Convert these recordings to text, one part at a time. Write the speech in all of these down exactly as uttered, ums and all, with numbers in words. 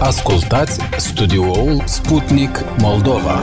Ascultați studioul Sputnik Moldova.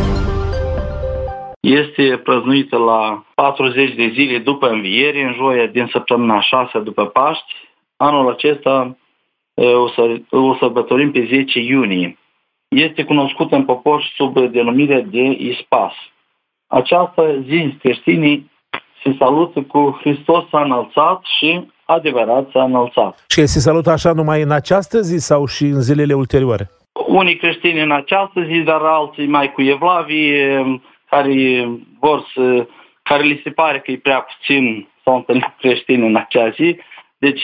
Este prăznuită la patruzeci de zile după înviere, în joia din săptămâna a șasea după Paști. Anul acesta o, să, o sărbătorim pe zece iunie. Este cunoscută în popor sub denumirea de Ispas. Această zi creștinii se salută cu Hristos s-a înălțat și adevărat s-a înălțat. Și se salută așa numai în această zi sau și în zilele ulterioare? Unii creștini în această zi, dar alții mai cu evlavii, care vor să, care li se pare că e prea puțin s-au întâlnit creștini în acea zi, deci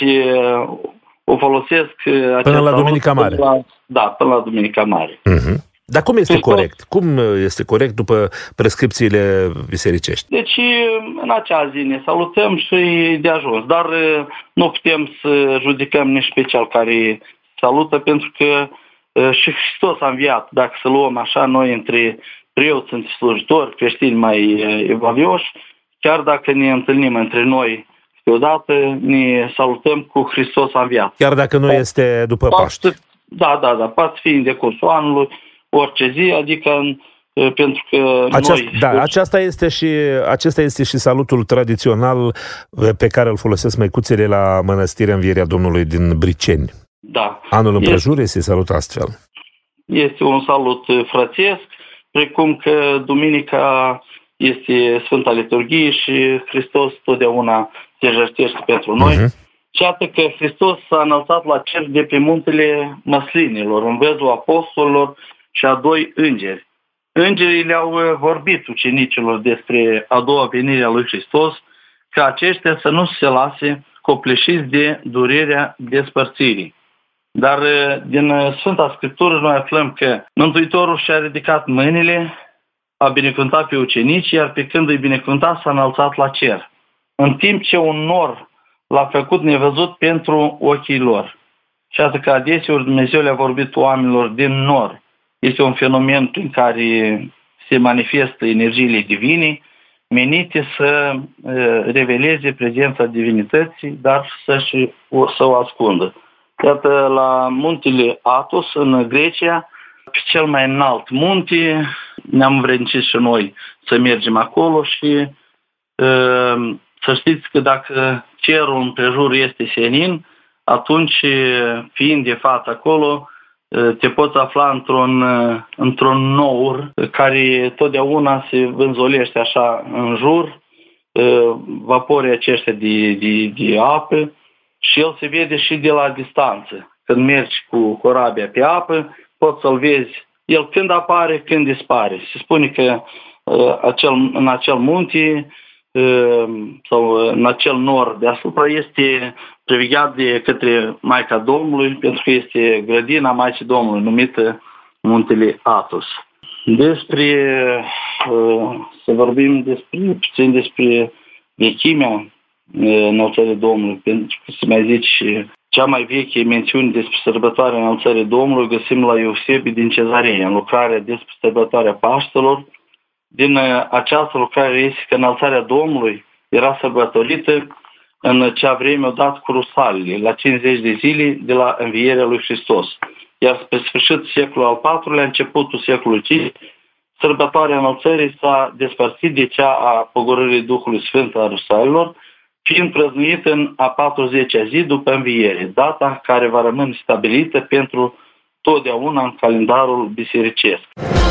o folosesc până la Duminica Mare. La, da, până la Duminica Mare. Uh-huh. Dar cum este Hristos, corect? Cum este corect după prescripțiile bisericești? Deci în acea zi ne salutăm și de ajuns, dar nu putem să judecăm nici pe cel care salută, pentru că și Hristos a înviat. Dacă să luăm așa noi între preoți, între slujitori, creștini mai evlavioși, chiar dacă ne întâlnim între noi deodată, ne salutăm cu Hristos a înviat. Chiar dacă nu este după Paști. Da, da, da, poate fi în decursul anului, orice zi, adică pentru că Aceast, noi... Da, aceasta este și, acesta este și salutul tradițional pe care îl folosesc măicuțele la Mănăstirea Învierea Domnului din Briceni. Da. Anul împrejur se salută astfel. Este un salut frățesc, precum că Duminica este Sfânta Liturghie și Hristos totdeauna se jertfește pentru noi. Uh-huh. Și iată că Hristos s-a înălțat la cer de pe muntele Măslinilor, în văzul apostolilor și a doi îngeri. Îngerii le-au vorbit ucenicilor despre a doua venire a lui Hristos, ca aceștia să nu se lase copleșiți de durerea despărțirii. Dar din Sfânta Scriptură noi aflăm că Mântuitorul și-a ridicat mâinile, a binecuvântat pe ucenici, iar pe când îi binecuvânta s-a înălțat la cer, în timp ce un nor l-a făcut nevăzut pentru ochii lor. Și atât că adeseori Dumnezeu le-a vorbit oamenilor din nor. Este un fenomen în care se manifestă energiile divine, menite să reveleze prezența divinității, dar să-și, să o ascundă. Iată, la muntele Athos, în Grecia, pe cel mai înalt munte, ne-am învrednicit și noi să mergem acolo și să știți că dacă cerul împrejur este senin, atunci, fiind de fapt acolo, te poți afla într-un, într-un nour care totdeauna se vânzolește așa în jur, vaporii aceștia de, de, de apă, și el se vede și de la distanță. Când mergi cu corabia pe apă, poți să-l vezi el când apare, când dispare. Se spune că acel, în acel munte sau în acel nor deasupra este privegheat de către Maica Domnului, pentru că este grădina Maicii Domnului, numită Muntele Athos. Despre, să vorbim despre, puțin despre vechimea înălțării Domnului, pentru că se mai zice cea mai veche mențiune despre sărbătoarea înălțării Domnului găsim la Eusebi din Cezarea, în lucrarea despre sărbătoarea Paștelor. Din această lucrare este că înălțarea Domnului era sărbătorită în cea vreme odată cu rusalile, la cincizeci de zile de la învierea lui Hristos. Iar spre sfârșitul secolului al patrulea, începutul secolului cinci, sărbătoarea înălțării s-a despărțit de cea a pogorârii Duhului Sfânt a rusalilor, fiind prăznuită în a patruzecea zi după înviere, data care va rămâne stabilită pentru totdeauna în calendarul bisericesc.